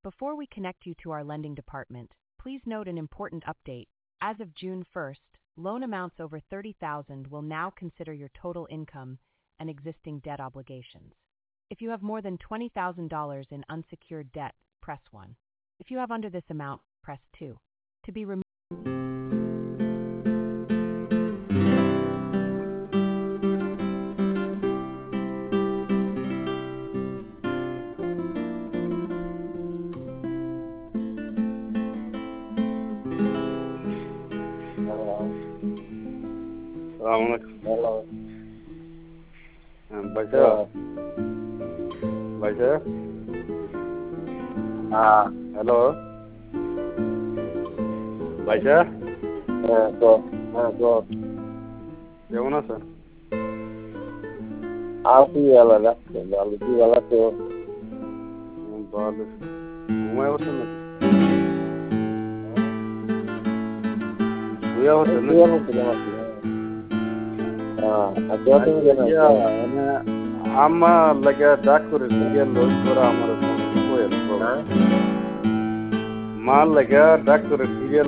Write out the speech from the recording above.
Before we connect you to our lending department, please note an important update. As of June 1st, loan amounts over $30,000 will now consider your total income and existing debt obligations. If you have more than $20,000 in unsecured debt, press 1. If you have under this amount, press 2. To be removed. Hello. Baca, baca. Hello. Baca. Go. কেমন আছেন? আছি ভালো তো ভালো। ঘুমায় বসেন নাকি? শুয়ে বসেন নাকি? আমার লাগে ডাক করে সিরিয়াল করে আমার মাল লাগে ডাক করে সিরিয়াল